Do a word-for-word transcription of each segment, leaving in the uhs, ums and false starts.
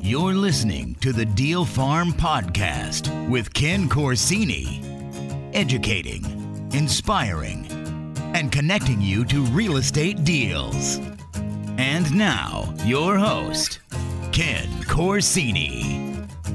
You're listening to the Deal Farm Podcast with Ken Corsini. Educating, inspiring, and connecting you to real estate deals. And now, your host, Ken Corsini.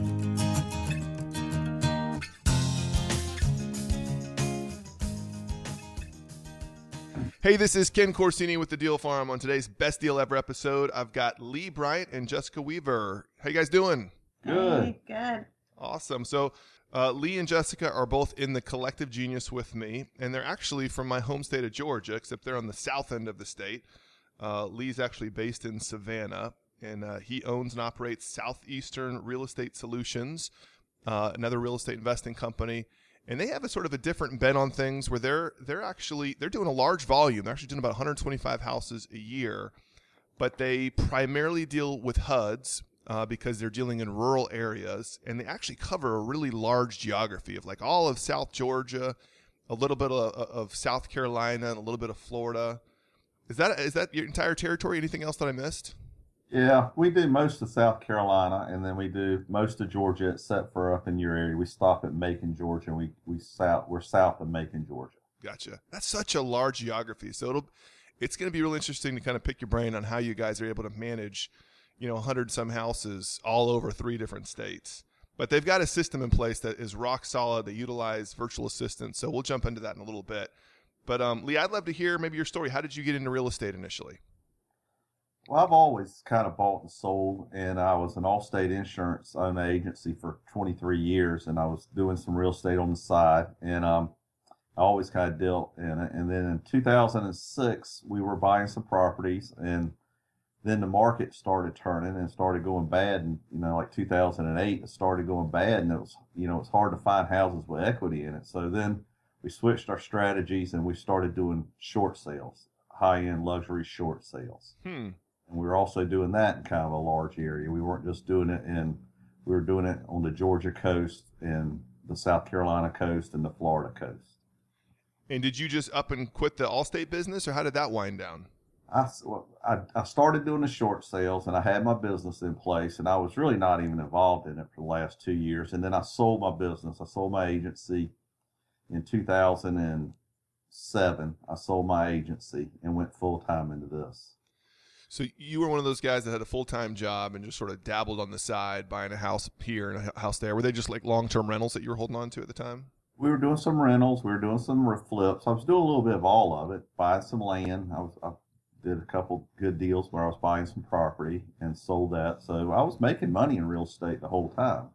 Hey, this is Ken Corsini with the Deal Farm. On today's Best Deal Ever episode, I've got Lee Bryant and Jessica Weaver. How you guys doing? Good. Hey, good. Awesome. So uh, Lee and Jessica are both in the Collective Genius with me, and they're actually from my home state of Georgia, except they're on the south end of the state. Uh, Lee's actually based in Savannah, and uh, he owns and operates Southeastern Real Estate Solutions, uh, another real estate investing company. And they have a sort of a different bent on things where they're they're actually they're doing a large volume. They're actually doing about one hundred twenty-five houses a year, but they primarily deal with H U Ds uh, because they're dealing in rural areas, and they actually cover a really large geography of like all of South Georgia, a little bit of, of South Carolina, and a little bit of Florida. Is that is that your entire territory? Anything else that I missed? Yeah, we do most of South Carolina, and then we do most of Georgia, except for up in your area. We stop at Macon, Georgia, and we we south we're south of Macon, Georgia. Gotcha. That's such a large geography, so it'll it's going to be really interesting to kind of pick your brain on how you guys are able to manage, you know, a hundred some houses all over three different states. But they've got a system in place that is rock solid. They utilize virtual assistants, so we'll jump into that in a little bit. But um, Lee, I'd love to hear maybe your story. How did you get into real estate initially? Well, I've always kind of bought and sold, and I was an Allstate insurance owned agency for twenty-three years, and I was doing some real estate on the side, and um, I always kind of dealt in it. And then in two thousand six, we were buying some properties, and then the market started turning and started going bad. And you know, like two thousand eight, it started going bad, and it was you know it's hard to find houses with equity in it. So then we switched our strategies, and we started doing short sales, high-end luxury short sales. Hmm. And we were also doing that in kind of a large area. We weren't just doing it in, we were doing it on the Georgia coast and the South Carolina coast and the Florida coast. And did you just up and quit the Allstate business, or how did that wind down? I, well, I, I started doing the short sales, and I had my business in place, and I was really not even involved in it for the last two years. And then I sold my business. I sold my agency in two thousand seven. I sold my agency and went full-time into this. So you were one of those guys that had a full-time job and just sort of dabbled on the side, buying a house here and a house there. Were they just like long-term rentals that you were holding on to at the time? We were doing some rentals. We were doing some flips. I was doing a little bit of all of it, buying some land. I was I did a couple good deals where I was buying some property and sold that. So I was making money in real estate the whole time.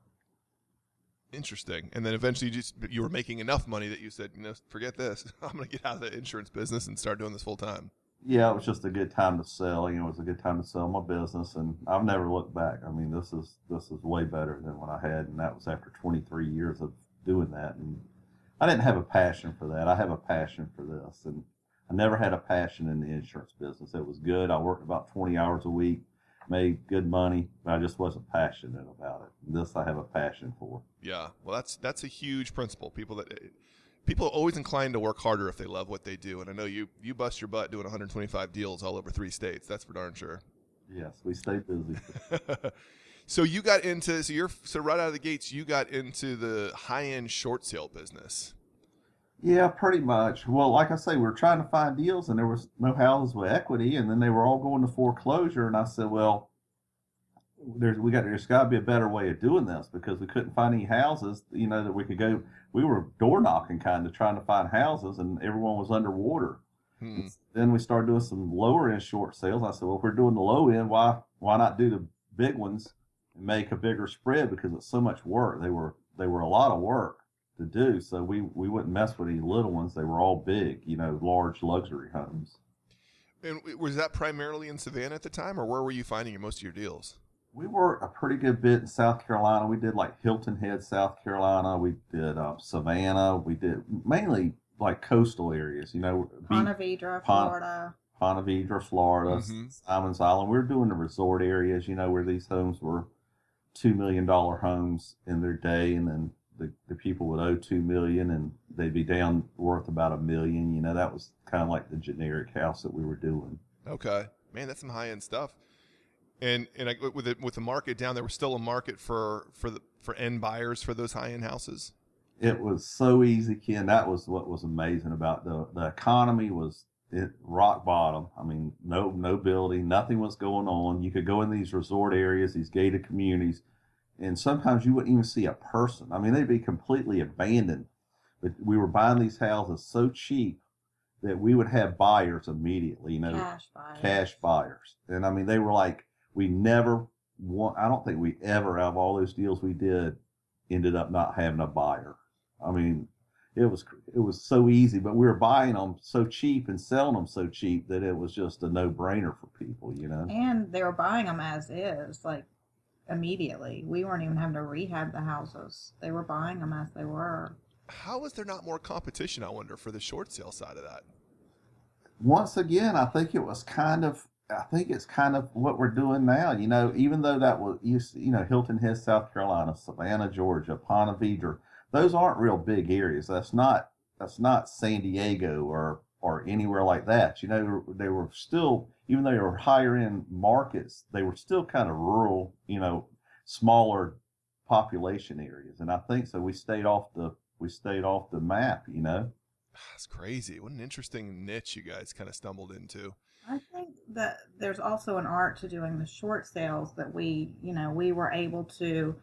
Interesting. And then eventually you just you were making enough money that you said, you know, forget this. I'm going to get out of the insurance business and start doing this full-time. Yeah, it was just a good time to sell. You know, it was a good time to sell my business, and I've never looked back. I mean, this is this is way better than what I had, and that was after twenty-three years of doing that. And I didn't have a passion for that. I have a passion for this, and I never had a passion in the insurance business. It was good. I worked about twenty hours a week, made good money, but I just wasn't passionate about it. This I have a passion for. Yeah, well, that's that's a huge principle. People that people are always inclined to work harder if they love what they do, and I know you you bust your butt doing one hundred twenty-five deals all over three states. That's for darn sure. Yes, we stay busy. So you got into so you're so right out of the gates you got into the high end short sale business. Yeah, pretty much. Well, like I say, we were trying to find deals, and there was no houses with equity, and then they were all going to foreclosure. And I said, well, there's we got there's got to be a better way of doing this, because we couldn't find any houses, you know, that we could go. We were door knocking, kind of trying to find houses, and everyone was underwater. Hmm. Then we started doing some lower end short sales. I said, well, if we're doing the low end, why why not do the big ones and make a bigger spread, because it's so much work. They were they were a lot of work to do, so we we wouldn't mess with any little ones. They were all big, you know, large luxury homes. And was that primarily in Savannah at the time, or where were you finding most of your deals? We worked a pretty good bit in South Carolina. We did like Hilton Head, South Carolina. We did uh, Savannah. We did mainly like coastal areas, you know. Ponte Vedra, Pon- Florida. Ponte Vedra, Florida, Mm-hmm. Simon's Island. We were doing the resort areas, you know, where these homes were two million dollars homes in their day, and then the, the people would owe two million dollars, and they'd be down worth about a million. You know, that was kind of like the generic house that we were doing. Okay. Man, that's some high-end stuff. And and I, with it, with the market down, there was still a market for for the for end buyers for those high end houses. It was so easy, Ken. That was what was amazing about the the economy was it rock bottom. I mean, no no building, nothing was going on. You could go in these resort areas, these gated communities, and sometimes you wouldn't even see a person. I mean, they'd be completely abandoned. But we were buying these houses so cheap that we would have buyers immediately, you know, Cash buyers. cash buyers. And I mean, they were like, we never want, I don't think we ever, out of all those deals we did, ended up not having a buyer. I mean, it was, it was so easy, but we were buying them so cheap and selling them so cheap that it was just a no brainer for people, you know? And they were buying them as is, like immediately. We weren't even having to rehab the houses. They were buying them as they were. How is there not more competition, I wonder, for the short sale side of that? Once again, I think it was kind of, I think it's kind of what we're doing now. You know, even though that was, you, you know, Hilton Head, South Carolina, Savannah, Georgia, Ponte Vedra, those aren't real big areas. That's not, that's not San Diego or, or anywhere like that. You know, they were still, even though they were higher end markets, they were still kind of rural, you know, smaller population areas. And I think so. We stayed off the, we stayed off the map, you know. That's crazy. What an interesting niche you guys kind of stumbled into. I think that there's also an art to doing the short sales that we, you know, we were able to,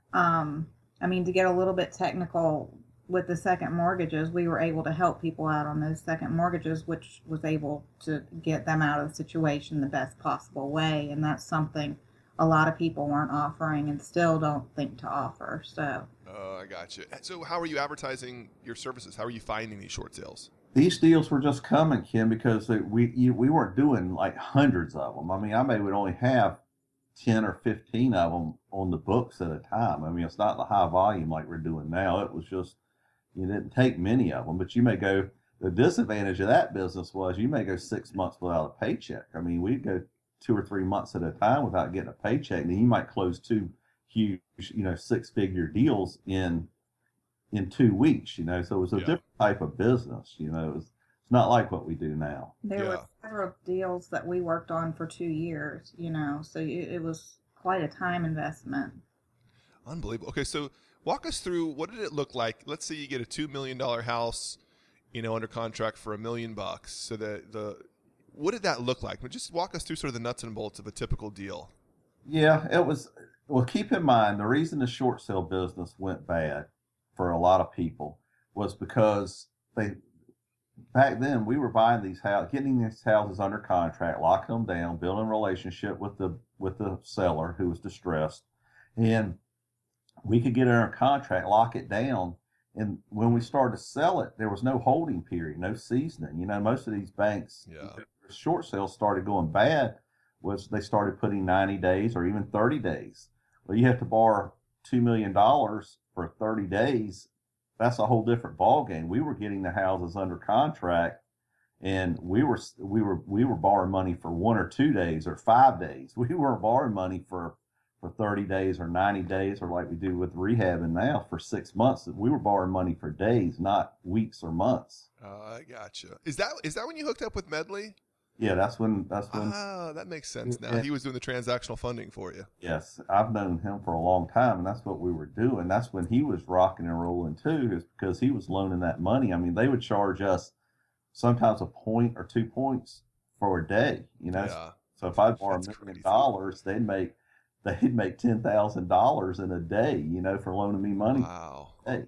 um, I mean, to get a little bit technical with the second mortgages, we were able to help people out on those second mortgages, which was able to get them out of the situation the best possible way. And that's something a lot of people weren't offering and still don't think to offer. So. Oh, I got you. So how are you advertising your services? How are you finding these short sales? These deals were just coming, Ken, because they, we you, we weren't doing like hundreds of them. I mean, I may would only have ten or fifteen of them on the books at a time. I mean, it's not the high volume like we're doing now. It was just, you didn't take many of them, but you may go, the disadvantage of that business was you may go six months without a paycheck. I mean, we'd go two or three months at a time without getting a paycheck. And then you might close two huge, you know, six figure deals in, in two weeks, you know, so it was a Yeah. different type of business, you know, it was, it's not like what we do now. There Yeah. were several deals that we worked on for two years, you know, so it, it was quite a time investment. Unbelievable. Okay, so walk us through, what did it look like? Let's say you get a two million dollars house, you know, under contract for a million bucks. So the, the, what did that look like? Just walk us through sort of the nuts and bolts of a typical deal. Yeah, it was, well, keep in mind, the reason the short sale business went bad for a lot of people was because they, back then we were buying these houses, getting these houses under contract, locking them down, building a relationship with the, with the seller who was distressed. And we could get it under contract, lock it down. And when we started to sell it, there was no holding period, no seasoning. You know, most of these banks, Yeah. short sales started going bad was they started putting ninety days or even thirty days. Well, you have to borrow two million dollars for thirty days. That's a whole different ball game. We were getting the houses under contract and we were, we were, we were borrowing money for one or two days or five days. We weren't borrowing money for, for thirty days or ninety days, or like we do with rehabbing now for six months. We were borrowing money for days, not weeks or months. Uh, I gotcha. Is that, is that when you hooked up with Medley? Yeah, that's when, that's when. Ah, that makes sense now. Yeah. He was doing the transactional funding for you. Yes, I've known him for a long time, and that's what we were doing. That's when he was rocking and rolling too, is because he was loaning that money. I mean, they would charge us sometimes a point or two points for a day, you know. Yeah. So if I borrow a That's million crazy. dollars, they'd make they'd make ten thousand dollars in a day, you know, for loaning me money. Wow. Hey,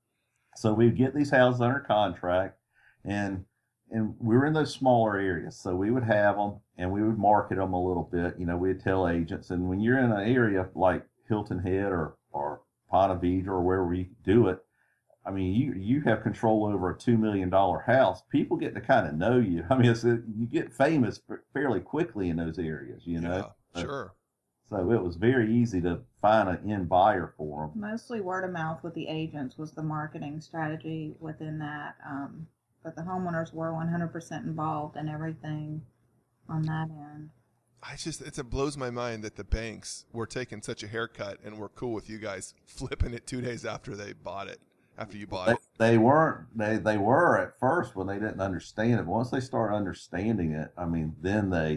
so we'd get these houses under contract, and and we were in those smaller areas, so we would have them and we would market them a little bit. You know, we'd tell agents, and when you're in an area like Hilton Head or or Ponte Vedra or where we do it, I mean, you you have control over a two million dollar house. People get to kind of know you. I mean, it's a, you get famous fairly quickly in those areas, you know. Yeah, sure. So it was very easy to find an end buyer for them. Mostly word of mouth with the agents was the marketing strategy within that. Um, but the homeowners were one hundred percent involved in everything on that end. I just, it's, it blows my mind that the banks were taking such a haircut and were cool with you guys flipping it two days after they bought it, after you bought They, it. they weren't. They they were at first when they didn't understand it. But once they started understanding it, I mean, then they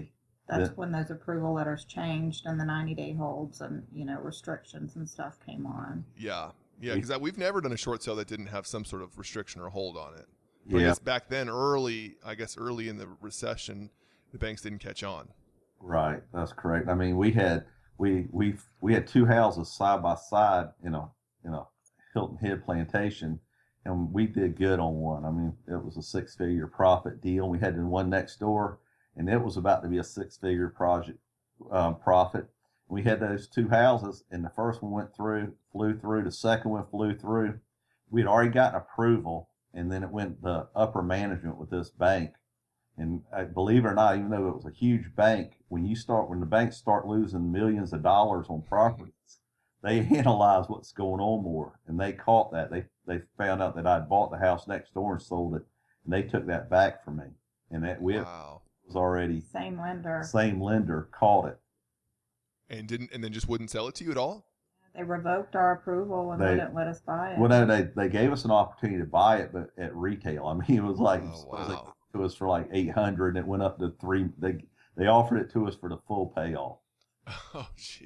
That's The- when those approval letters changed and the ninety day holds and, you know, restrictions and stuff came on. Yeah. Yeah, because we've never done a short sale that didn't have some sort of restriction or hold on it. But I Yeah, guess back then, early, I guess early in the recession, the banks didn't catch on. right. That's correct. I mean, we had we we we had two houses side by side in a in a Hilton Head plantation, and we did good on one. I mean, it was a six figure profit deal. We had the one next door, and it was about to be a six figure project um, profit. We had those two houses, and the first one went through, flew through. The second one flew through. We had already gotten approval, and then it went to upper management with this bank. And uh, believe it or not, even though it was a huge bank, when you start, when the banks start losing millions of dollars on properties, they analyze what's going on more, and they caught that. They they found out that I'd bought the house next door and sold it, and they took that back from me. And that we Wow. was already Same lender. same lender caught it. And didn't, and then just wouldn't sell it to you at all? They revoked our approval and They- wouldn't let us buy it. Well, no, they they gave us an opportunity to buy it, but at retail. I mean, it was like Oh, it was like wow. to us for like eight hundred, and it went up to three. They they offered it to us for the full payoff. Oh,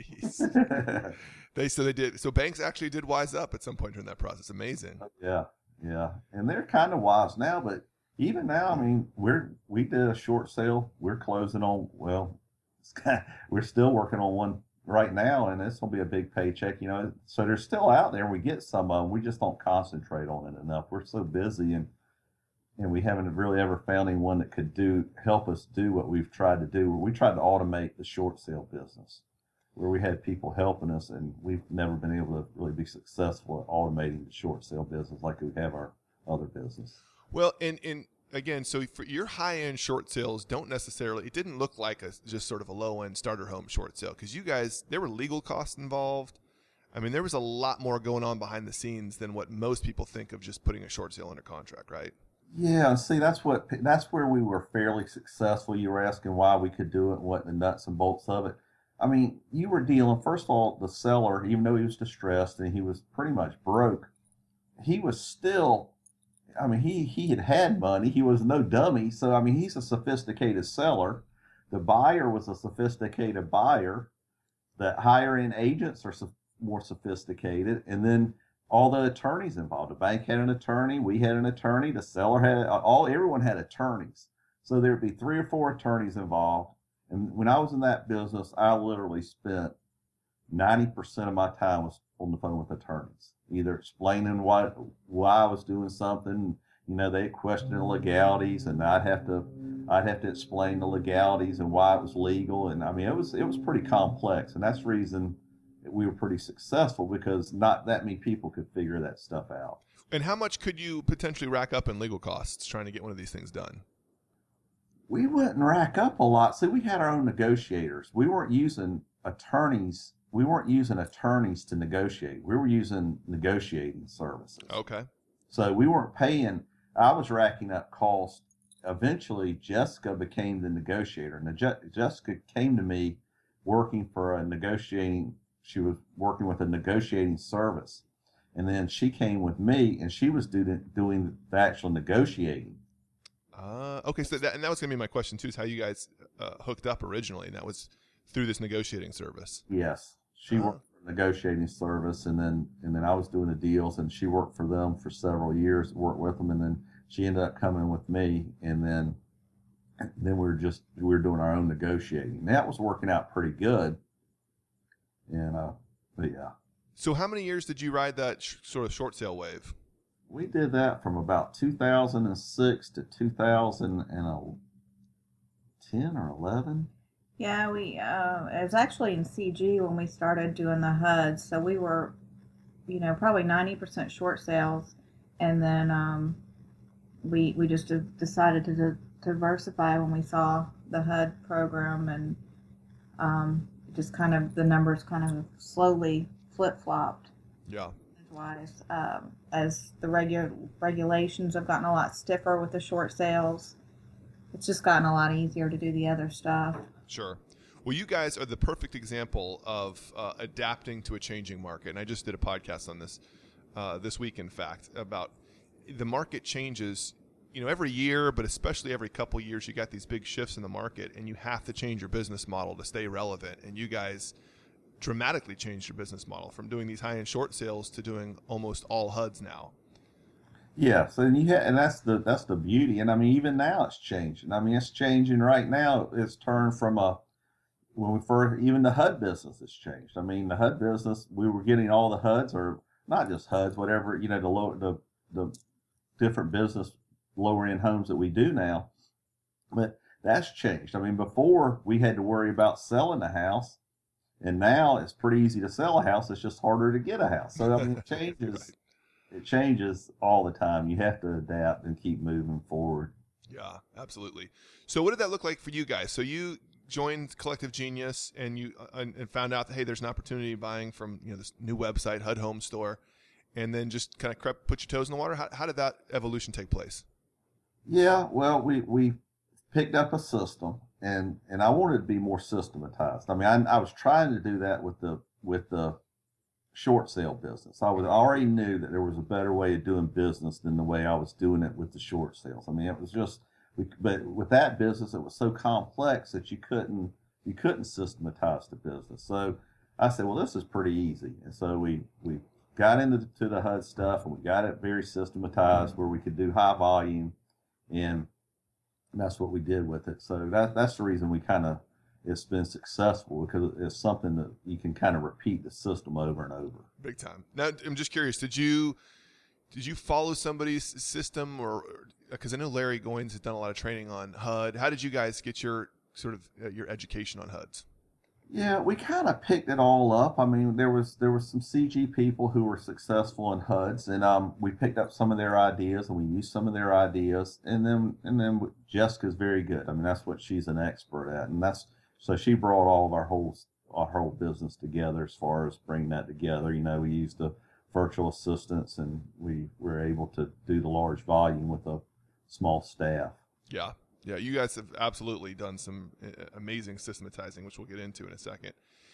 jeez. They so they did. So banks actually did wise up at some point during that process. Amazing. Yeah, yeah, and they're kind of wise now, but even now, I mean, we're we did a short sale. We're closing on well, it's kind we're still working on one right now, and it's gonna be a big paycheck, you know. So they're still out there, and we get some of them. We just don't concentrate on it enough. We're so busy, and and we haven't really ever found anyone that could do help us do what we've tried to do. We tried to automate the short sale business, where we had people helping us, and we've never been able to really be successful at automating the short sale business like we have our other business. Well, and, and again, so for your high-end short sales don't necessarily, it didn't look like a just sort of a low-end starter home short sale, because you guys, there were legal costs involved. I mean, there was a lot more going on behind the scenes than what most people think of just putting a short sale under contract, right? Yeah, see, that's what that's where we were fairly successful. You were asking why we could do it, and what the nuts and bolts of it. I mean, you were dealing, first of all, the seller, even though he was distressed and he was pretty much broke, he was still, I mean, he, he had had money. He was no dummy. So, I mean, he's a sophisticated seller. The buyer was a sophisticated buyer. The higher end agents are so, more sophisticated. And then all the attorneys involved. The bank had an attorney. We had an attorney. The seller had, all, everyone had attorneys. So there'd be three or four attorneys involved. And when I was in that business, I literally spent ninety percent of my time was on the phone with attorneys, either explaining why, why I was doing something. You know, they questioned the legalities, and I'd have to, I'd have to explain the legalities and why it was legal. And I mean, it was, it was pretty complex. And that's the reason that we were pretty successful, because not that many people could figure that stuff out. And how much could you potentially rack up in legal costs trying to get one of these things done? We wouldn't rack up a lot. See, we had our own negotiators. We weren't using attorneys. We weren't using attorneys to negotiate. We were using negotiating services. Okay. So we weren't paying. I was racking up costs. Eventually, Jessica became the negotiator. Now, Je- Jessica came to me working for a negotiating. She was working with a negotiating service. And then she came with me, and she was doing, doing the actual negotiating. Uh, okay, so that, and that was going to be my question, too, is how you guys uh, hooked up originally, and that was through this negotiating service. Yes, she Oh. worked for a negotiating service, and then and then I was doing the deals, and she worked for them for several years, worked with them, and then she ended up coming with me, and then then we were just we were doing our own negotiating. And that was working out pretty good, and uh, but yeah, So how many years did you ride that sh- sort of short sale wave? we did that from about two thousand six to two thousand ten or eleven. Yeah, we uh, it was actually in C G when we started doing the H U Ds. So we were, you know, probably ninety percent short sales, and then um, we we just de- decided to di- diversify when we saw the H U D program, and um, just kind of the numbers kind of slowly flip flopped. Yeah. Wise, um, as the regu- regulations have gotten a lot stiffer with the short sales, it's just gotten a lot easier to do the other stuff. Sure. Well, you guys are the perfect example of uh, adapting to a changing market. And I just did a podcast on this uh, this week, in fact, about the market changes, you know, every year, but especially every couple years, you got these big shifts in the market, and you have to change your business model to stay relevant. And you guys dramatically changed your business model from doing these high-end short sales to doing almost all H U Ds now. Yes, and you ha- and that's the that's the beauty. And I mean, even now it's changing. I mean, it's changing right now. It's turned from a when we first even the H U D business has changed. I mean, the H U D business, we were getting all the H U Ds, or not just H U Ds, whatever, you know, the low the the different business lower end homes that we do now. But that's changed. I mean, before we had to worry about selling a house, and now it's pretty easy to sell a house. It's just harder to get a house. So I mean, it changes. Right. It changes all the time. You have to adapt and keep moving forward. Yeah, absolutely. So what did that look like for you guys? So you joined Collective Genius, and you uh, and found out that, hey, there's an opportunity buying from, you know, this new website, H U D Home Store, and then just kind of crept, put your toes in the water. How, how did that evolution take place? Yeah, well, we we picked up a system, and and I wanted to be more systematized. I mean, I, I was trying to do that with the with the short sale business. I was already knew that there was a better way of doing business than the way I was doing it with the short sales. I mean, it was just, we, but with that business, it was so complex that you couldn't you couldn't systematize the business. So I said, well, this is pretty easy, and so we we got into the, to the H U D stuff, and we got it very systematized where we could do high volume, and that's what we did with it. So that that's the reason we kind of it's been successful, because it's something that you can kind of repeat the system over and over. Big time. Now, I'm just curious, did you did you follow somebody's system, or because I know Larry Goins has done a lot of training on H U D. How did you guys get your sort of uh, your education on H U Ds? Yeah, we kind of picked it all up. I mean, there was there was some C G people who were successful in H U Ds, and um, we picked up some of their ideas, and we used some of their ideas, and then and then Jessica's very good. I mean, that's what she's an expert at, and that's so she brought all of our whole our whole business together as far as bringing that together. You know, we used the virtual assistants, and we were able to do the large volume with a small staff. Yeah. Yeah, you guys have absolutely done some amazing systematizing, which we'll get into in a second.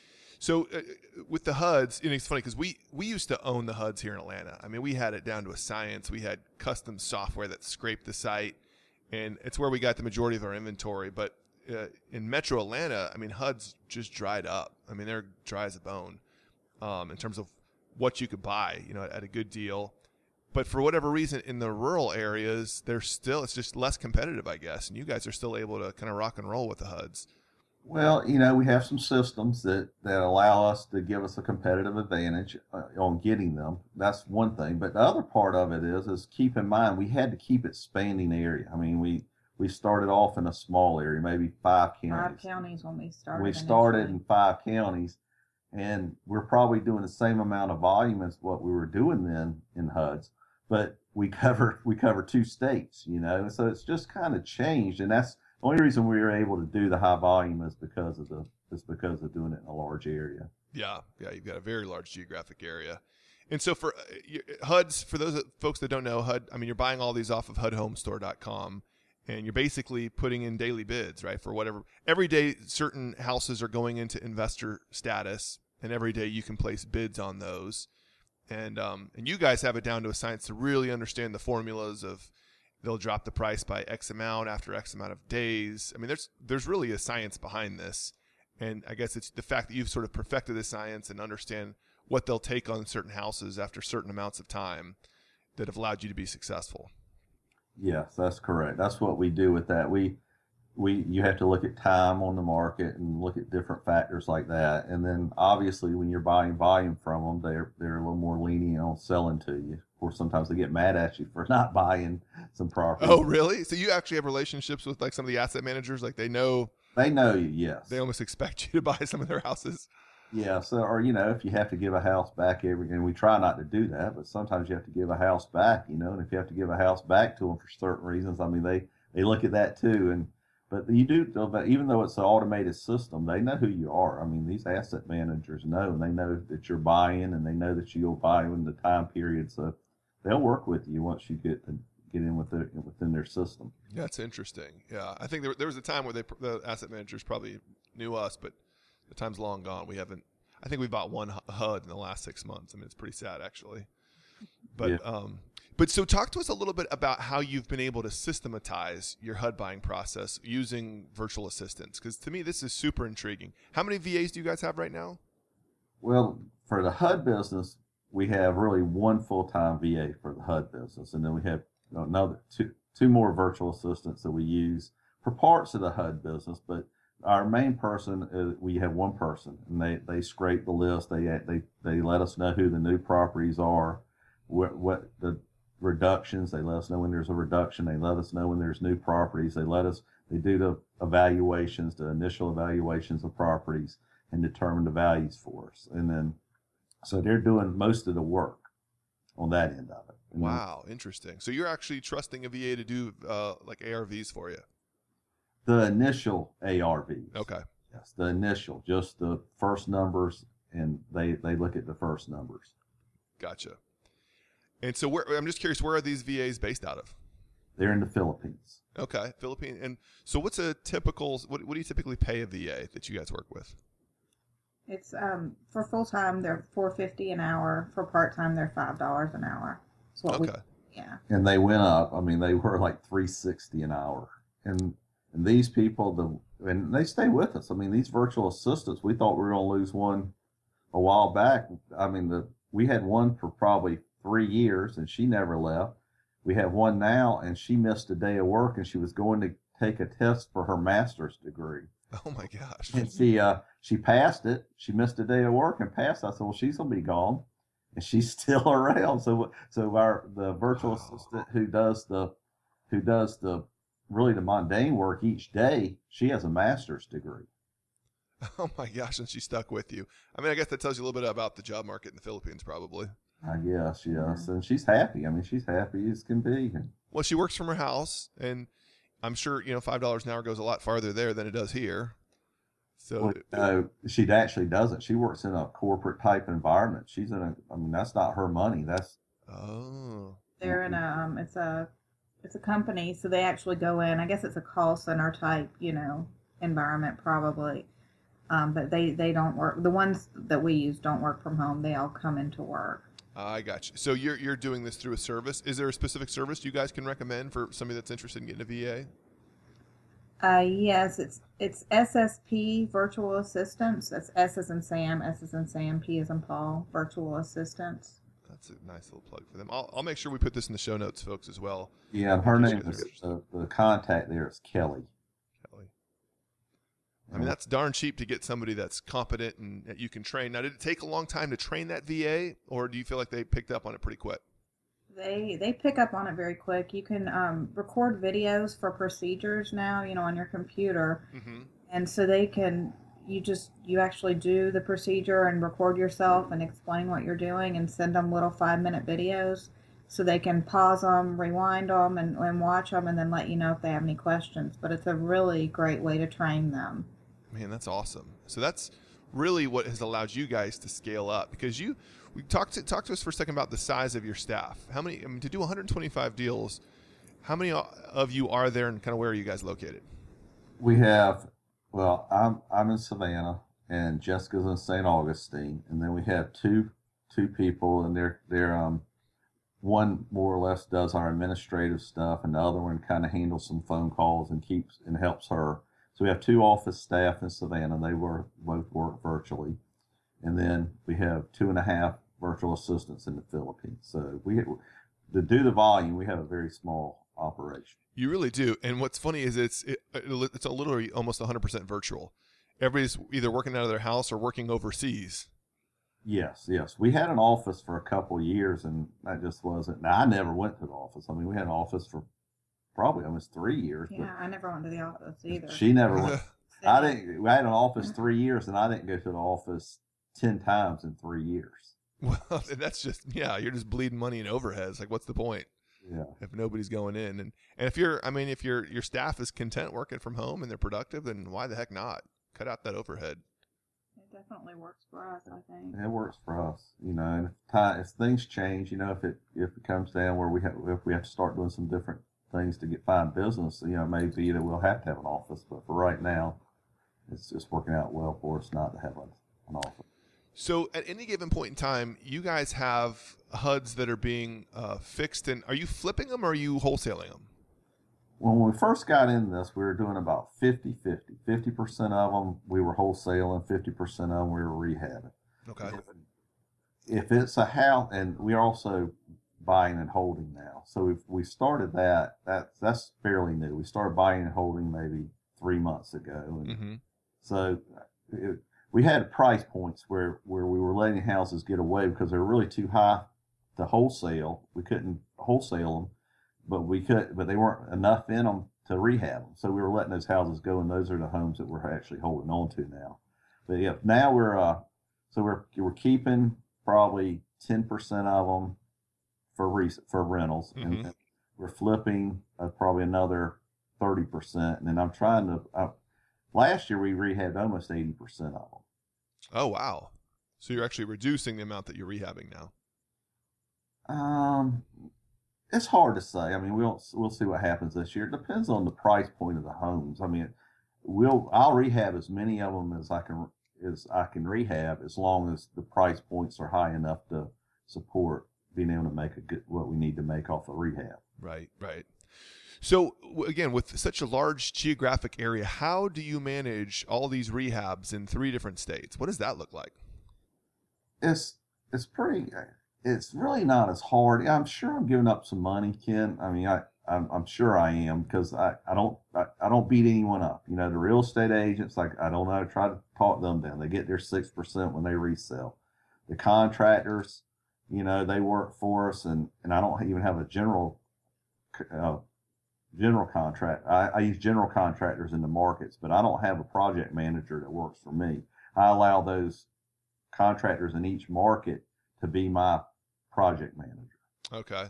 So uh, with the H U Ds, you know, it's funny because we, we used to own the H U Ds here in Atlanta. I mean, we had it down to a science. We had custom software that scraped the site, and it's where we got the majority of our inventory. But uh, in Metro Atlanta, I mean, H U Ds just dried up. I mean, they're dry as a bone um, in terms of what you could buy, you know, at a good deal. But for whatever reason, in the rural areas, they're still, it's just less competitive, I guess. And you guys are still able to kind of rock and roll with the H U Ds. Well, you know, we have some systems that, that allow us to give us a competitive advantage uh, on getting them. That's one thing. But the other part of it is, is keep in mind, we had to keep expanding the area. I mean, we, we started off in a small area, maybe five counties. Five counties when we started. We started initially. in five counties, and we're probably doing the same amount of volume as what we were doing then in H U Ds. But we cover we cover two states, you know, so it's just kind of changed, and that's the only reason we were able to do the high volume is because of the is because of doing it in a large area. Yeah, yeah, you've got a very large geographic area, and so for uh, H U Ds, for those that, folks that don't know H U D, I mean, you're buying all these off of H U D home store dot com, and you're basically putting in daily bids, right? For whatever every day, certain houses are going into investor status, and every day you can place bids on those. And um, and you guys have it down to a science to really understand the formulas of they'll drop the price by X amount after X amount of days. I mean, there's there's really a science behind this. And I guess it's the fact that you've sort of perfected the science and understand what they'll take on certain houses after certain amounts of time that have allowed you to be successful. Yes, that's correct. That's what we do with that. We we you have to look at time on the market and look at different factors like that. And then obviously when you're buying volume from them, they're they're a little more lenient on selling to you. Of course, sometimes they get mad at you for not buying some property. Oh, really? So you actually have relationships with like some of the asset managers, like they know They know you, yes. they almost expect you to buy some of their houses. Yeah, so or you know, if you have to give a house back every, and we try not to do that, but sometimes you have to give a house back, you know, and if you have to give a house back to them for certain reasons, I mean, they they look at that too. And but you do, even though it's an automated system, they know who you are. I mean, these asset managers know, and they know that you're buying, and they know that you'll buy in the time period, so they'll work with you once you get to get in with their, within their system. That's interesting. Yeah, I think there there was a time where they the asset managers probably knew us, but the time's long gone. We haven't. I think we bought one H U D in the last six months. I mean, it's pretty sad actually. But Yeah. um, But so talk to us a little bit about how you've been able to systematize your H U D buying process using virtual assistants, because to me this is super intriguing. How many V As do you guys have right now? Well, for the H U D business, we have really one full-time V A for the H U D business, and then we have you know, another two two more virtual assistants that we use for parts of the H U D business. But our main person, is, we have one person, and they, they scrape the list. They they they let us know who the new properties are, what what the reductions. They let us know when there's a reduction. They let us know when there's new properties. They let us. They do the evaluations, the initial evaluations of properties, and determine the values for us. And then, so they're doing most of the work on that end of it. And wow, interesting. So you're actually trusting a V A to do uh, like A R Vs for you? The initial A R Vs. Okay. Yes, the initial, just the first numbers, and they, they look at the first numbers. Gotcha. And so where, I'm just curious, where are these V As based out of? They're in the Philippines. Okay, Philippines. And so what's a typical, what, what do you typically pay a V A that you guys work with? It's um for full time they're four fifty an hour. For part time they're five dollars an hour. That's what Okay. We, yeah. And they went up. I mean, they were like three sixty an hour. And and these people, the and they stay with us. I mean, these virtual assistants, we thought we were going to lose one a while back. I mean, the we had one for probably three years, and she never left. We have one now, and she missed a day of work, and she was going to take a test for her master's degree. Oh my gosh. And she uh she passed it. She missed a day of work and passed. I said, well, she's gonna be gone, and she's still around. So so our the virtual Wow. assistant who does the who does the really the mundane work each day, she has a master's degree. Oh my gosh, and she stuck with you. I mean, I guess that tells you a little bit about the job market in the Philippines, probably. I guess, yes, and she's happy. I mean, she's happy as can be. Well, she works from her house, and I'm sure, you know, five dollars an hour goes a lot farther there than it does here. So Well, no, she actually doesn't. She works in a corporate type environment. She's in a. I mean, that's not her money. That's oh, They're in a um it's a it's a company, so they actually go in. I guess it's a call center type, you know, environment probably. Um, but they, they don't work. The ones that we use don't work from home. They all come into work. I got you. So you're you're doing this through a service. Is there a specific service you guys can recommend for somebody that's interested in getting a V A? Uh, yes, it's it's S S P Virtual Assistants. That's S as in Sam, S as in Sam, P as in Paul, Virtual Assistants. That's a nice little plug for them. I'll, I'll make sure we put this in the show notes, folks, as well. yeah. And her In case name you guys is are interested. the, the contact there is Kelly. Kelly. I mean, that's darn cheap to get somebody that's competent and that you can train. Now, did it take a long time to train that V A, or do you feel like they picked up on it pretty quick? They they pick up on it very quick. You can um, record videos for procedures now, you know, on your computer, Mm-hmm. and so they can you just you actually do the procedure and record yourself and explain what you're doing and send them little five minute videos so they can pause them, rewind them, and, and watch them, and then let you know if they have any questions. But it's a really great way to train them. Man, that's awesome. So that's really what has allowed you guys to scale up, because you we talked to talk to us for a second about the size of your staff. How many I mean, to do one hundred twenty-five deals? How many of you are there, and kind of where are you guys located? We have, well, I'm I'm in Savannah, and Jessica's in Saint Augustine, and then we have two two people, and they're they're um one more or less does our administrative stuff, and the other one kind of handles some phone calls and keeps and helps her. So we have two office staff in Savannah. They work both work virtually, and then we have two and a half virtual assistants in the Philippines. So we to do the volume, we have a very small operation. You really do. And what's funny is it's it, it's a literally almost one hundred percent virtual. Everybody's either working out of their house or working overseas. Yes, yes. We had an office for a couple of years, and that just wasn't. Now, I never went to the office. I mean, we had an office for probably almost three years. Yeah, I never went to the office either. But she never went. I didn't. We had an office three years, and I didn't go to the office ten times in three years. Well, that's just yeah. You're just bleeding money in overheads. Like, what's the point? Yeah. If nobody's going in, and and if you're, I mean, if your your staff is content working from home and they're productive, then why the heck not? Cut out that overhead. It definitely works for us, I think. It works for us, you know. And if, time, if things change, you know, if it if it comes down where we have if we have to start doing some different things to get find business, you know, maybe that we'll have to have an office. But for right now, it's just working out well for us not to have a, an office. So at any given point in time, you guys have H U Ds that are being uh, fixed, and are you flipping them or are you wholesaling them? When we first got in this, we were doing about fifty fifty. fifty percent of them we were wholesaling, fifty percent of them we were rehabbing. Okay. If, if it's a house, and we're also buying and holding now. So if we started that, that that's fairly new. We started buying and holding maybe three months ago. And Mm-hmm. so it, we had price points where, where we were letting houses get away because they were really too high to wholesale. We couldn't wholesale them, but we could, but they weren't enough in them to rehab them. So we were letting those houses go, and those are the homes that we're actually holding on to now. But yeah, now we're, uh, so we're, we're keeping probably ten percent of them for re, for rentals. Mm-hmm. And we're flipping uh, probably another thirty percent. And then I'm trying to, uh, last year we rehabbed almost eighty percent of them. Oh, wow. So you're actually reducing the amount that you're rehabbing now. Um, it's hard to say. I mean, we'll we'll see what happens this year. It depends on the price point of the homes. I mean, we'll I'll rehab as many of them as I can as I can rehab, as long as the price points are high enough to support being able to make a good what we need to make off of rehab. Right, right. So again, with such a large geographic area, how do you manage all these rehabs in three different states? What does that look like? It's it's pretty. It's really not as hard. I'm sure I'm giving up some money, Ken. I mean, I I'm, I'm sure I am, because I I don't I, I don't beat anyone up. You know, the real estate agents, like, I don't know how to try to talk them down. They get their six percent when they resell. The contractors, you know, they work for us, and and I don't even have a general. Uh, general contract. I, I use general contractors in the markets, but I don't have a project manager that works for me. I allow those contractors in each market to be my project manager. Okay.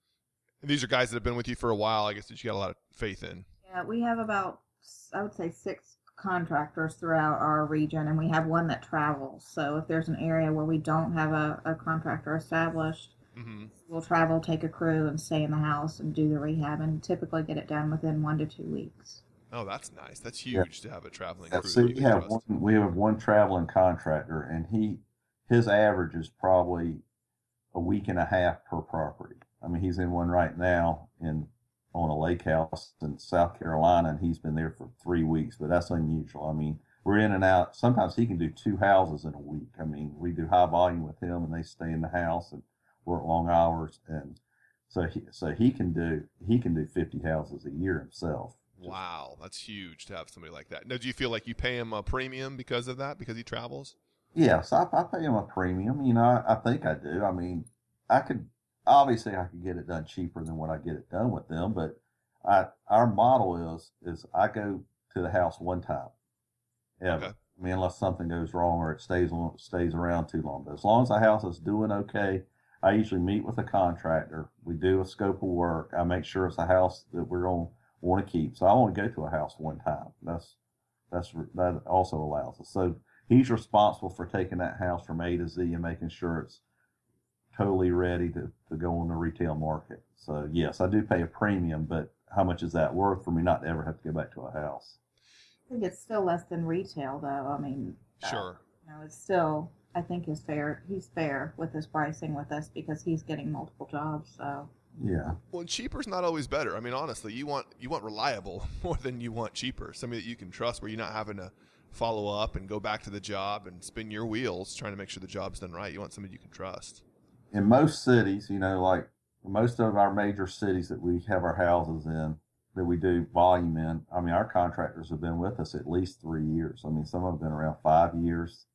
And these are guys that have been with you for a while, I guess, that you got a lot of faith in. Yeah, we have about, I would say, six contractors throughout our region, and we have one that travels. So if there's an area where we don't have a, a contractor established, Mm-hmm. we'll travel, take a crew, and stay in the house and do the rehab, and typically get it done within one to two weeks. Oh, that's nice. That's huge yeah. to have a traveling Yeah, crew. so that we you have trust. one. We have one traveling contractor, and he his average is probably a week and a half per property. I mean, he's in one right now in on a lake house in South Carolina, and he's been there for three weeks. But that's unusual. I mean, we're in and out. Sometimes he can do two houses in a week. I mean, we do high volume with him, and they stay in the house and work long hours, and so he so he can do he can do fifty houses a year himself. Wow, that's huge to have somebody like that. Now, do you feel like you pay him a premium because of that, because he travels? Yes, I, I pay him a premium. You know, I, I think I do. I mean, I could obviously I could get it done cheaper than what I get it done with them, but I our model is is I go to the house one time, ever. Okay. I mean, unless something goes wrong or it stays on stays around too long. But as long as the house is doing okay, I usually meet with a contractor. We do a scope of work. I make sure it's a house that we're going to want to keep. So I want to go to a house one time. That's that's that also allows us. So he's responsible for taking that house from A to Z and making sure it's totally ready to, to go on the retail market. So yes, I do pay a premium, but how much is that worth for me not to ever have to go back to a house? I think it's still less than retail, though. I mean, Sure. Uh, you know, it's still, I think, is fair. He's fair with his pricing with us because he's getting multiple jobs. So Yeah. Well, and cheaper's not always better. I mean, honestly, you want you want reliable more than you want cheaper. Somebody that you can trust, where you're not having to follow up and go back to the job and spin your wheels trying to make sure the job's done right. You want somebody you can trust. In most cities, you know, like most of our major cities that we have our houses in, that we do volume in, I mean, our contractors have been with us at least three years. I mean, some of them have been around five years.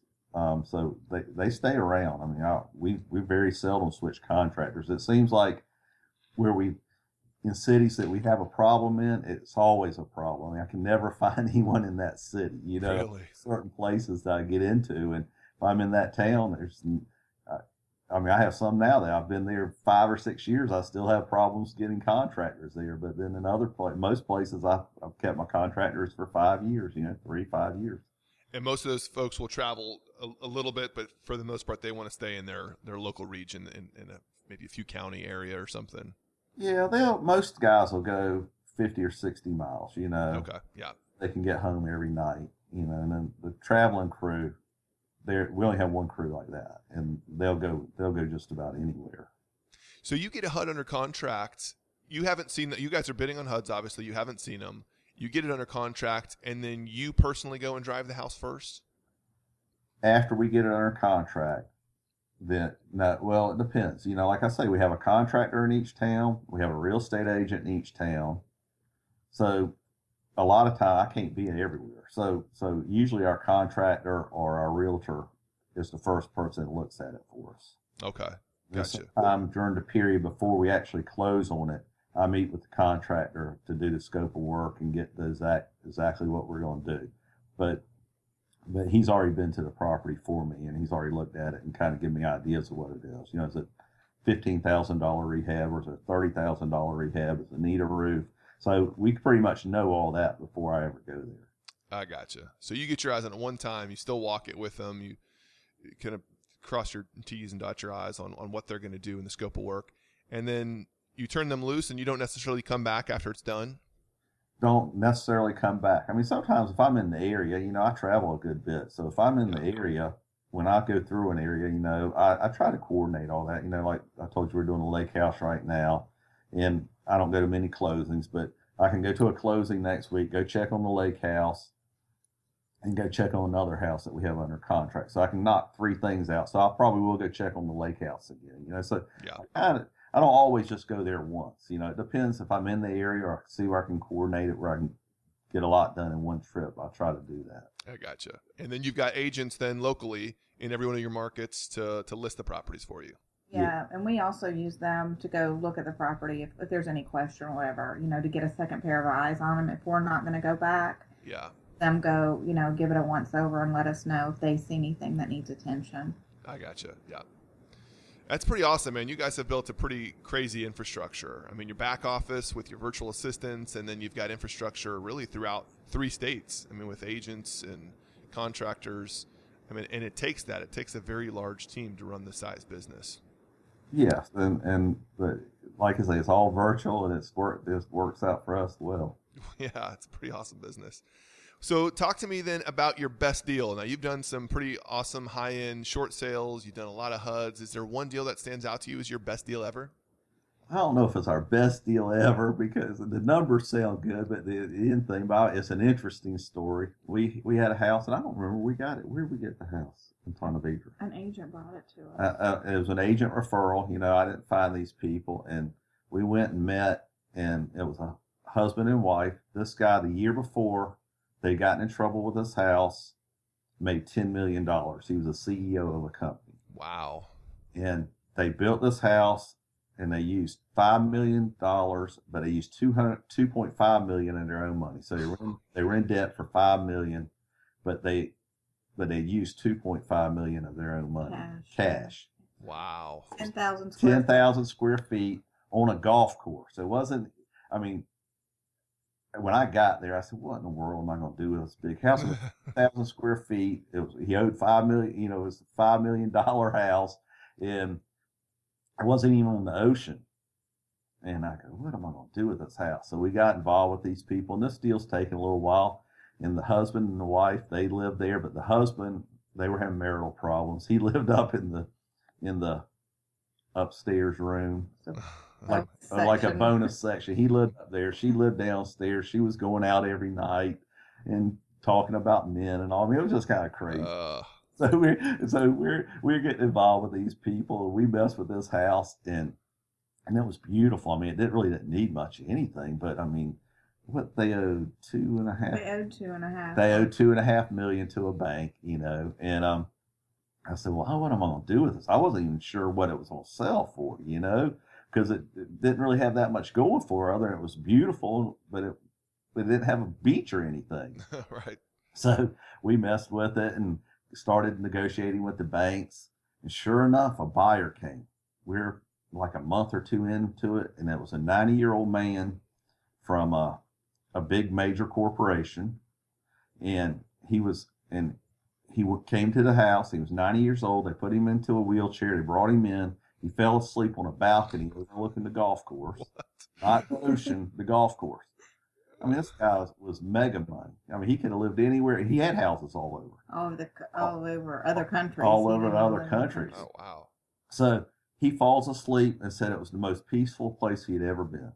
Um, so they, they stay around. I mean, I, we, we very seldom switch contractors. It seems like where we, in cities that we have a problem in, it's always a problem. I mean, I can never find anyone in that city, you know, Really? certain places that I get into. And if I'm in that town, there's, uh, I mean, I have some now that I've been there five or six years. I still have problems getting contractors there. But then in other places, most places, I've, I've kept my contractors for five years, you know, three, five years. And most of those folks will travel a, a little bit, but for the most part, they want to stay in their, their local region in, in a, maybe a few county area or something. Yeah, they'll, most guys will go fifty or sixty miles, you know. Okay, yeah. They can get home every night, you know, and then the traveling crew, there we only have one crew like that, and they'll go they'll go just about anywhere. So you get a H U D under contract. You haven't seen that. You guys are bidding on H U Ds. Obviously, you haven't seen them. You get it under contract, and then you personally go and drive the house first. After we get it under contract, then no, well, it depends. You know, like I say, we have a contractor in each town. We have a real estate agent in each town. So a lot of time I can't be everywhere. So so usually our contractor or our realtor is the first person that looks at it for us. Okay, gotcha. Sometime during the period before we actually close on it, I meet with the contractor to do the scope of work and get the exact exactly what we're going to do. But but he's already been to the property for me, and he's already looked at it and kind of given me ideas of what it is. You know, is it fifteen thousand dollar rehab, or is it thirty thousand dollar rehab? Does it need a roof? So we pretty much know all that before I ever go there. I gotcha. So you get your eyes on it one time. You still walk it with them. You kind of cross your T's and dot your I's on, on what they're going to do in the scope of work. And then you turn them loose, and you don't necessarily come back after it's done. Don't necessarily come back. I mean, sometimes if I'm in the area, you know, I travel a good bit. So if I'm in the area, when I go through an area, you know, I, I try to coordinate all that. You know, like I told you, we're doing a lake house right now, and I don't go to many closings, but I can go to a closing next week, go check on the lake house, and go check on another house that we have under contract. So I can knock three things out. So I probably will go check on the lake house again. You know, so yeah. I kind of, I don't always just go there once. You know, it depends if I'm in the area or I can see where I can coordinate it, where I can get a lot done in one trip. I'll try to do that. I gotcha. And then you've got agents then locally in every one of your markets to to list the properties for you. Yeah, yeah. And we also use them to go look at the property if, if there's any question or whatever, you know, to get a second pair of eyes on them if we're not going to go back. Yeah. Them go, you know, give it a once over and let us know if they see anything that needs attention. I gotcha. Yeah. That's pretty awesome, man. You guys have built a pretty crazy infrastructure. I mean, your back office with your virtual assistants, and then you've got infrastructure really throughout three states. I mean, with agents and contractors. I mean, and it takes that. It takes a very large team to run this size business. Yes, and and but like I say, it's all virtual, and it's work. This works out for us well. Yeah, it's a pretty awesome business. So talk to me then about your best deal. Now, you've done some pretty awesome high-end short sales. You've done a lot of H U Ds. Is there one deal that stands out to you as your best deal ever? I don't know if it's our best deal ever because the numbers sound good, but the, the end thing about it, it's an interesting story. We we had a house, and I don't remember where we got it. Where did we get the house in Ponte Vedra? An agent brought it to us. Uh, uh, it was an agent referral. You know, I didn't find these people, and we went and met, and it was a husband and wife. This guy, the year before, they'd gotten in trouble with his house, made ten million dollars. He was a C E O of a company. Wow. And they built this house, and they used five million dollars, but they used two hundred, two point five million dollars in their own money. So they were in, they were in debt for five million dollars, but they but they used two point five million dollars of their own money, Cash. cash. Wow. ten thousand square ten thousand square feet on a golf course. It wasn't, I mean, when I got there, I said, "What in the world am I going to do with this big house?" It was ten thousand square feet. It was he owed five million. You know, it was a five million dollar house, and it wasn't even on the ocean. And I go, "What am I going to do with this house?" So we got involved with these people, and this deal's taking a little while. And the husband and the wife, they lived there, but the husband, they were having marital problems. He lived up in the in the upstairs room. So, like, uh, like a bonus section. He lived up there. She lived downstairs. She was going out every night and talking about men and all. I mean, it was just kind of crazy. Uh, so we're so we're we're getting involved with these people, and we messed with this house, and and it was beautiful. I mean, it didn't really didn't need much of anything, but I mean, what they owed two and a half. They owed two and a half. They owed two and a half million to a bank, you know, and um. I said, well, what am I going to do with this? I wasn't even sure what it was going to sell for, you know, because it, it didn't really have that much going for it other than it was beautiful, but it, but it didn't have a beach or anything. right. So we messed with it and started negotiating with the banks. And sure enough, a buyer came. We're like a month or two into it, and it was a ninety-year-old man from a, a big major corporation. And he was in He came to the house. He was ninety years old. They put him into a wheelchair. They brought him in. He fell asleep on a balcony overlooking the golf course. What? Not the ocean, the golf course. I mean, this guy was, was mega money. I mean, he could have lived anywhere. He had houses all over. All over the all over other countries. All He over didn't other live in countries. Oh wow. So he falls asleep and said it was the most peaceful place he'd ever been.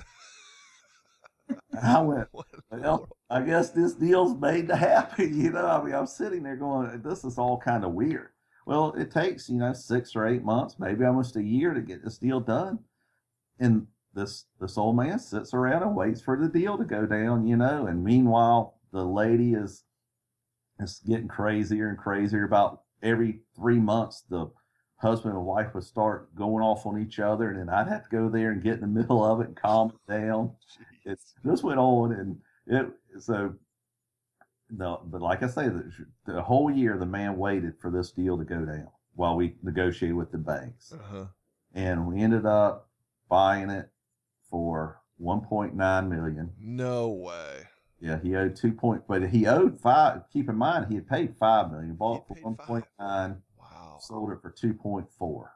I went, What in the well, world? I guess this deal's made to happen. You know, I mean, I'm sitting there going, this is all kind of weird. Well, it takes, you know, six or eight months, maybe almost a year to get this deal done. And this this old man sits around and waits for the deal to go down, you know, and meanwhile, the lady is, is getting crazier and crazier. About every three months, the husband and wife would start going off on each other, and then I'd have to go there and get in the middle of it and calm it down. It, this went on, and it so no, but like I say, the, the whole year the man waited for this deal to go down while we negotiated with the banks, Uh-huh. and we ended up buying it for one point nine million. No way. Yeah, he owed two point, but he owed five. Keep in mind, he had paid five million, bought He for paid one point nine, Wow. sold it for two point four.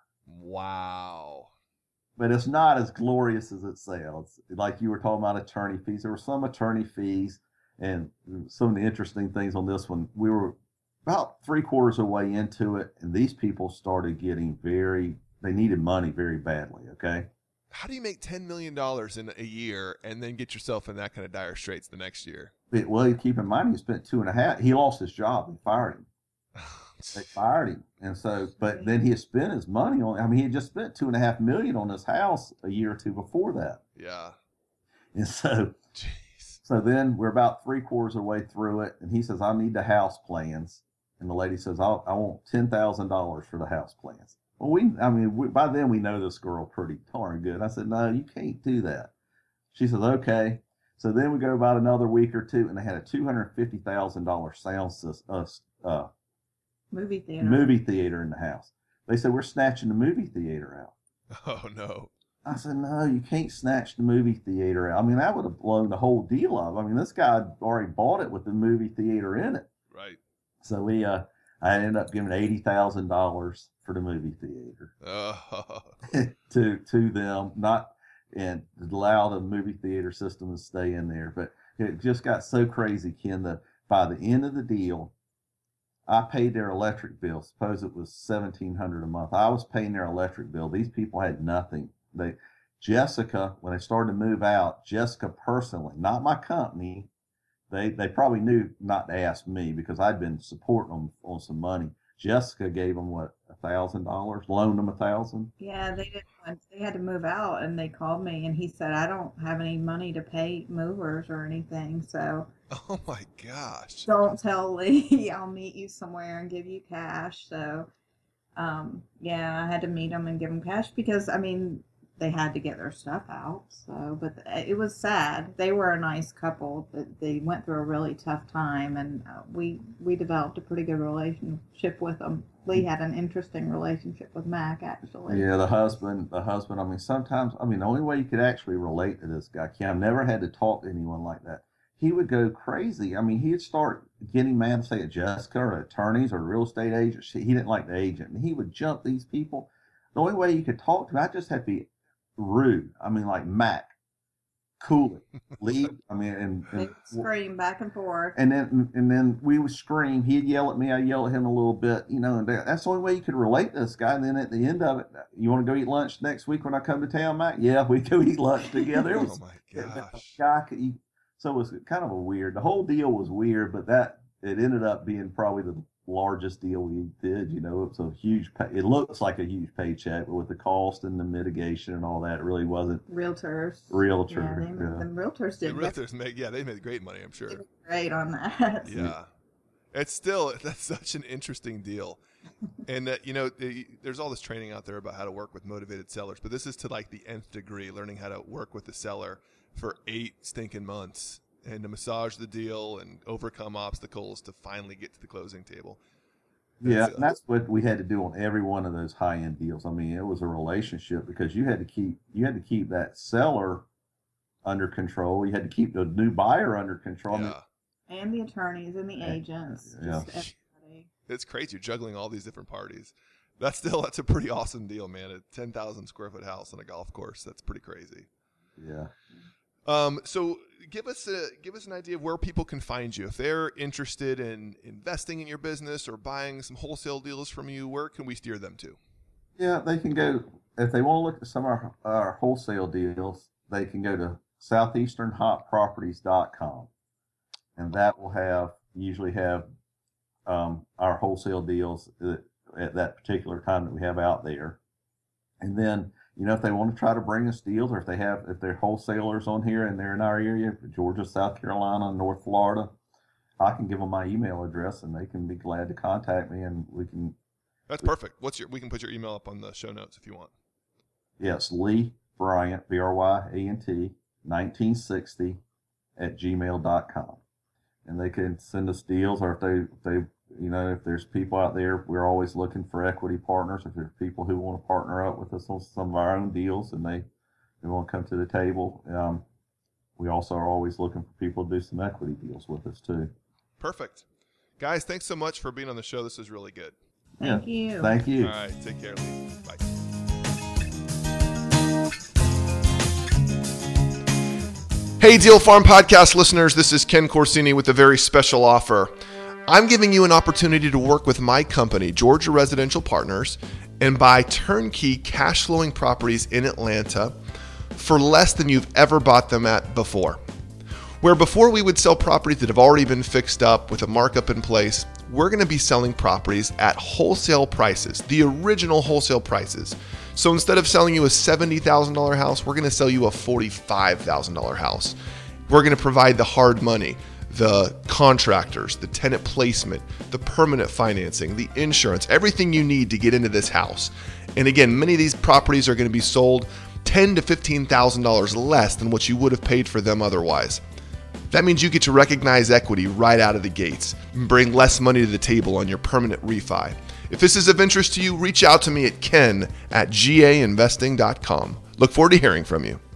Wow. But it's not as glorious as it sounds. Like you were talking about attorney fees. There were some attorney fees, and some of the interesting things on this one, we were about three quarters of the way into it, and these people started getting very, they needed money very badly, okay? How do you make ten million dollars in a year and then get yourself in that kind of dire straits the next year? But, well, you keep in mind, he spent two and a half, he lost his job, they fired him. They fired him. And so, but then he had spent his money on, I mean, he had just spent two and a half million on his house a year or two before that. Yeah. And so, Jeez. so then we're about three quarters of the way through it. And he says, I need the house plans. And the lady says, I'll, I want ten thousand dollars for the house plans. Well, we, I mean, we, by then we know this girl pretty darn good. I said, no, you can't do that. She says, okay. So then we go about another week or two, and they had a two hundred fifty thousand dollars sound system, uh, uh, movie theater. movie theater in the house. They said, we're snatching the movie theater out. Oh no. I said, no, you can't snatch the movie theater out. I mean, that would have blown the whole deal up. I mean, this guy had already bought it with the movie theater in it. Right. So we, uh, I ended up giving eighty thousand dollars for the movie theater Oh. to, to them, not, and to allow the movie theater system to stay in there. But it just got so crazy, Ken, that by the end of the deal, I paid their electric bill. Suppose it was seventeen hundred dollars a month. I was paying their electric bill. These people had nothing. They, Jessica, when they started to move out, Jessica personally, not my company, they they probably knew not to ask me because I'd been supporting them on some money. Jessica gave them what, a thousand dollars, loaned them a thousand. Yeah, they didn't. want- They had to move out, and they called me, and he said, "I don't have any money to pay movers or anything, so Oh my gosh. don't tell Lee. I'll meet you somewhere and give you cash." So, um, yeah, I had to meet them and give them cash because I mean they had to get their stuff out. So, but it was sad. They were a nice couple. But they went through a really tough time, and uh, we we developed a pretty good relationship with them. Lee had an interesting relationship with Mac, actually. Yeah, the husband, the husband. I mean, sometimes, I mean, the only way you could actually relate to this guy, Ken, I've never had to talk to anyone like that. He would go crazy. I mean, he'd start getting mad, say, at Jessica or attorneys or real estate agents. He didn't like the agent, and he would jump these people. The only way you could talk to him, I just had to be rude. I mean, like Mac, cool it, leave. I mean, and, They and would scream back and forth. and then and then we would scream. He'd yell at me. I'd yell at him a little bit, you know. And that- that's the only way you could relate to this guy. And then at the end of it, you want to go eat lunch next week when I come to town, Mac? Yeah, we go eat lunch together. It Oh was my that gosh. guy could eat. So it was kind of a weird. The whole deal was weird, but that it ended up being probably the largest deal we did. You know, it was a huge. Pay, it looks like a huge paycheck, but with the cost and the mitigation and all that, it really wasn't. Realtors. Realtor, Yeah, they, yeah. the realtors The did realtors make yeah, they made great money, I'm sure. really great on that. Yeah. It's still that's such an interesting deal. And that, you know, the, there's all this training out there about how to work with motivated sellers, but this is to like the nth degree, learning how to work with the seller for eight stinking months and to massage the deal and overcome obstacles to finally get to the closing table. Yeah, It's, uh, and that's what we had to do on every one of those high end deals. I mean, it was a relationship because you had to keep you had to keep that seller under control. You had to keep the new buyer under control. I mean, Yeah. And the attorneys and the Yeah. agents. Yeah. Just everybody. It's crazy. You're juggling all these different parties. That's still, that's a pretty awesome deal, man. A ten thousand square foot house on a golf course. That's pretty crazy. yeah. Um, so give us a give us an idea of where people can find you if they're interested in investing in your business or buying some wholesale deals from you. Where can we steer them to? Yeah, they can go if they want to look at some of our, our wholesale deals. They can go to southeastern hot properties dot com, and that will have usually have um, our wholesale deals at, at that particular time that we have out there. And then, you know, if they want to try to bring us deals, or if they have, if they're wholesalers on here and they're in our area, Georgia, South Carolina, North Florida, I can give them my email address and they can be glad to contact me, and we can. That's perfect. What's your? We can put your email up on the show notes if you want. Yes, Lee Bryant, B R Y A N T, nineteen sixty at gmail dot com, and they can send us deals, or if they, if they, you know, if there's people out there, we're always looking for equity partners. If there's people who want to partner up with us on some of our own deals and they, they want to come to the table, um, we also are always looking for people to do some equity deals with us too. Perfect. Guys, thanks so much for being on the show. This is really good. Thank yeah. you. Thank you. All right. Take care, Lee. Bye. Hey, Deal Farm Podcast listeners. This is Ken Corsini with a very special offer. I'm giving you an opportunity to work with my company, Georgia Residential Partners, and buy turnkey cash flowing properties in Atlanta for less than you've ever bought them at before. Where before we would sell properties that have already been fixed up with a markup in place, we're going to be selling properties at wholesale prices, the original wholesale prices. So instead of selling you a seventy thousand dollars house, we're going to sell you a forty-five thousand dollars house. We're going to provide the hard money, the contractors, the tenant placement, the permanent financing, the insurance, everything you need to get into this house. And again, many of these properties are going to be sold ten thousand to fifteen thousand dollars less than what you would have paid for them otherwise. That means you get to recognize equity right out of the gates and bring less money to the table on your permanent refi. If this is of interest to you, reach out to me at ken at g a investing dot com. Look forward to hearing from you.